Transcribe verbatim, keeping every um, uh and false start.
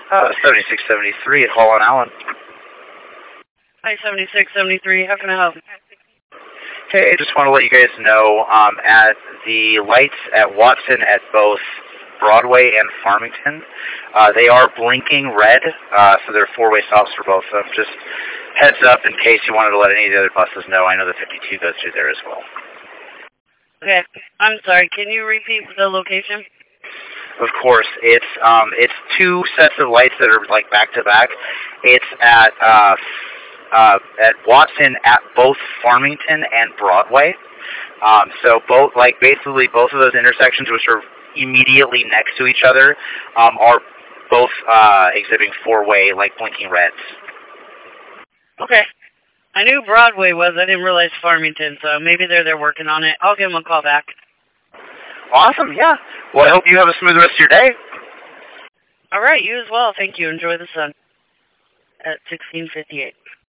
Uh, seventy-six seventy-three at Hall on Allen. Hi, seventy-six seventy-three. How can I help? Hey, I just want to let you guys know, um, at the lights at Watson at both Broadway and Farmington, uh, they are blinking red, uh, so there are four-way stops for both of them. Just heads up in case you wanted to let any of the other buses know. I know the fifty-two goes through there as well. Okay, I'm sorry. Can you repeat the location? Of course, it's um, it's two sets of lights that are like back to back. It's at uh, uh, at Watson at both Farmington and Broadway. Um, so both like basically both of those intersections, which are immediately next to each other, um, are both uh, exhibiting four-way like blinking reds. Okay. I knew Broadway was. I didn't realize Farmington, so maybe they're there working on it. I'll give them a call back. Awesome, yeah. Well, I hope you have a smooth rest of your day. All right, you as well. Thank you. Enjoy the sun at sixteen fifty-eight.